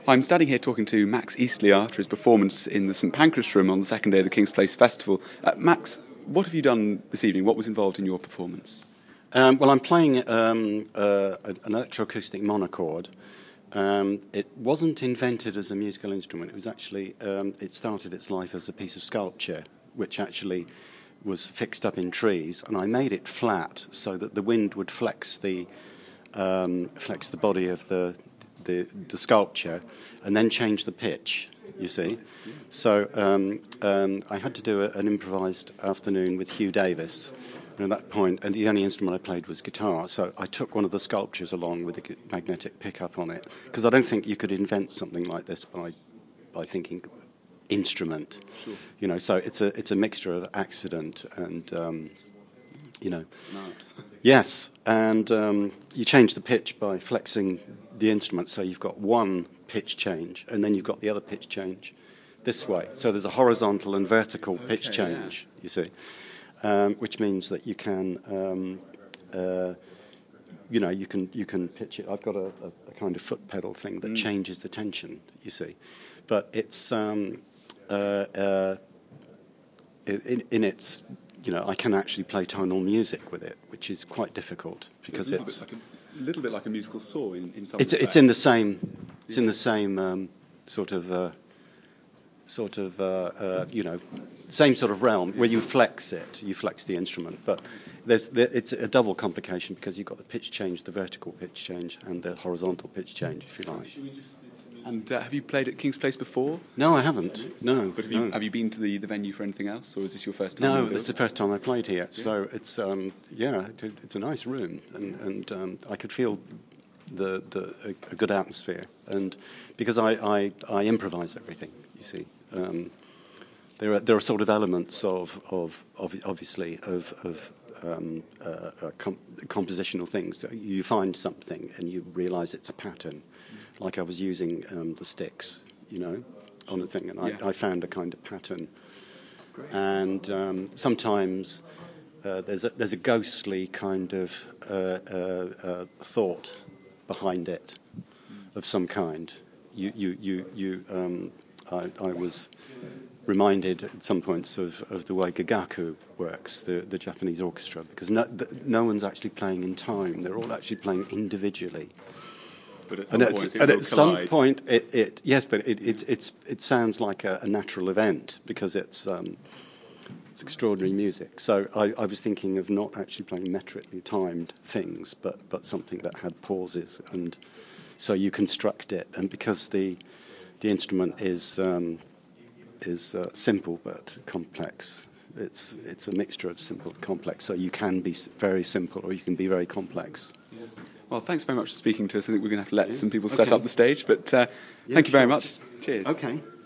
Hi, I'm standing here talking to Max Eastley after his performance in the St Pancras Room on the second day of the King's Place Festival. Max, what have you done this evening? What was involved in your performance? Well, I'm playing an electroacoustic monochord. It wasn't invented as a musical instrument. It was actually, it started its life as a piece of sculpture, which actually was fixed up in trees, and I made it flat so that the wind would flex the body of the sculpture, and then change the pitch. You see, so I had to do an improvised afternoon with Hugh Davis. And at that point, and the only instrument I played was guitar, so I took one of the sculptures along with a magnetic pickup on it, because I don't think you could invent something like this by thinking instrument. Sure. You know, so it's a mixture of accident and yes, and you change the pitch by flexing the instrument, so you've got one pitch change, and then you've got the other pitch change this way. So there's a horizontal and vertical pitch change. Yeah. You see. Which means that you can, you can pitch it. I've got a kind of foot pedal thing that changes the tension. You see, but it's in its, I can actually play tonal music with it, which is quite difficult because it's a little bit like a musical saw in some. It's in the same. It's in the same sort of same sort of realm where you flex the instrument, but it's a double complication because you've got the pitch change, the vertical pitch change, and the horizontal pitch change, if you like. And have you played at King's Place before? No, I haven't. No. But have you been to the venue for anything else, or is this your first time? No, this is the first time I played here. Yeah. So it's it's a nice room, and I could feel a good atmosphere, and because I improvise everything, you see. There are sort of elements of compositional things. You find something and you realise it's a pattern. Like I was using the sticks, on a thing, and I found a kind of pattern. Great. And sometimes there's a ghostly kind of thought behind it, of some kind. I was reminded at some points of the way Gagaku works, the Japanese orchestra, because no one's actually playing in time; they're all actually playing individually. But at some point, it sounds like a natural event because it's extraordinary music. So I was thinking of not actually playing metrically timed things, but something that had pauses, and so you construct it, and because the instrument is simple but complex. It's a mixture of simple and complex. So you can be very simple or you can be very complex. Yeah. Well, thanks very much for speaking to us. I think we're going to have to let some people set up the stage, but thank you very much. Cheers. Okay.